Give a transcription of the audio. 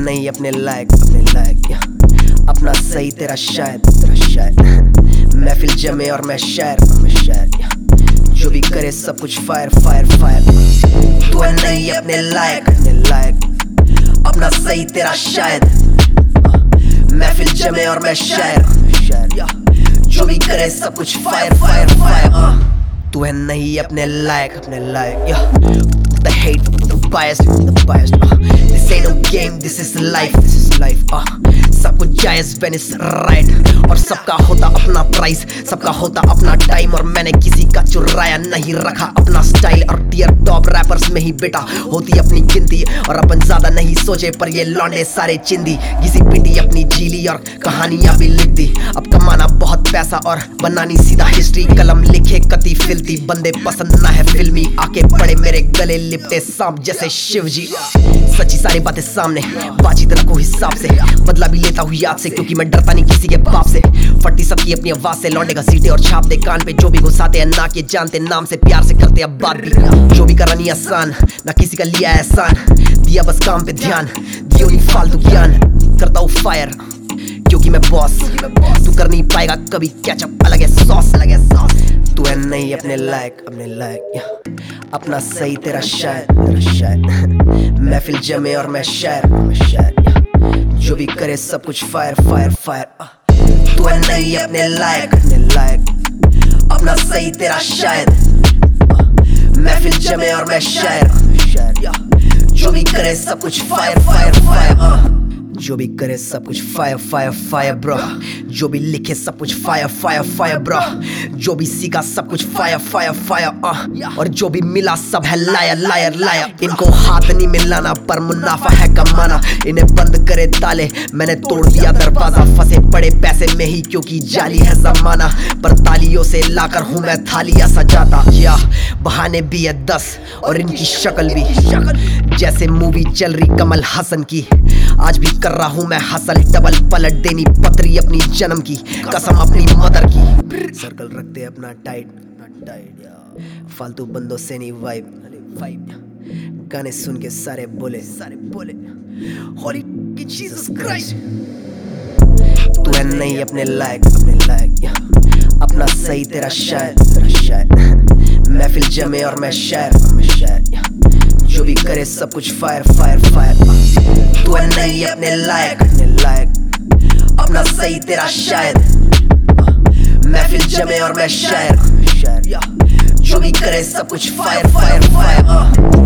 नहीं अपने लायक या। अपना सही तेरा शायद महफिल जमे और मैं शायर या। जो भी करे सब कुछ फायर तू है नहीं अपने लायक अपना सही तेरा शायद महफिल जमे और मैं शायर या। जो भी करे सब कुछ फायर तू है नहीं अपने लायक या। The hate, the bias, this ain't no game, this is life, सब कुछ जायज when it's right और सबका होता अपना प्राइस, सबका होता अपना टाइम और मैंने किसी का चुराया नहीं, रखा अपना स्टाइल और टियर टॉप रैपर्स में ही बेटा होती अपनी गिनती और अपन ज्यादा नहीं सोचे पर ये लौंडे सारे चिंदी घिसी पिटी अपनी जीली और कहानियां भी लिख दी। अब कमाना बहुत पैसा और बनानी सीधा हिस्ट्री, कलम लिखे कति फिल्ती बंदे पसंद ना है फिल्मी, आके पड़े मेरे गले लिपटे सांप जैसे शिवजी। सच्ची सारी बातें सामने बातचीत रखो हिसाब से, बदला भी लेता हूँ याद से क्योंकि मैं डरता नहीं किसी के बाप से। फटी सबकी अपनी आवाज से लौंडे का सीटे और छाप दे कान पे, जो भी घुसाते हैं ना के जानते नाम से प्यार से करते अब बात भी, जो भी करा नहीं आसान ना किसी का लिया एहसान, दिया बस काम पे ध्यान दियो नहीं फालतू ज्ञान, करता हूँ फायर क्योंकि मैं बॉस, तू कर नहीं पाएगा कभी कैचअप अलग है सॉस तू है नहीं अपने लायक या। अपना सही तेरा शायद महफिल जमे और मैं शायर या। जो भी करे सब कुछ फायर तू है नहीं अपने लायक अपना सही तेरा शायद महफिल जमे और मैं शायर या। जो भी करे सब कुछ फायर जो भी करे सब कुछ फायर ब्रो, जो भी लिखे सब कुछ फायर ब्रो, जो भी सीखा सब कुछ फायर और जो भी मिला सब है लायर। इनको हाथ नहीं मिलाना पर मुनाफा है कमाना, इन्हें बंद करे ताले मैंने तोड़ दिया दरवाजा, फंसे पड़े पैसे में ही क्योंकि जाली है जमाना, पर तालियों से लाकर हूँ मैं थालियां सजाता या। बहाने भी है 10 और इनकी शक्ल भी जैसे मूवी चल रही कमल हसन की, आज भी कर रहा हूँ मैं हसल, डबल पलट देनी पतरी अपनी जन्म की कसम अपनी मदर की। सर्कल रखते अपना टाइट फालतू बंदों से नहीं वाइब, गाने सुन के सारे बोले होली जीसस क्राइस्ट तू है नहीं अपने लायक या। अपना सही तेरा शायद महफिल जमे और मैं शायर या। जो भी करे सब कुछ फायर तू है नहीं अपने लायक अपना सही तेरा शायद महफिल जमे और मैं शायर या। जो भी करे सब कुछ फायर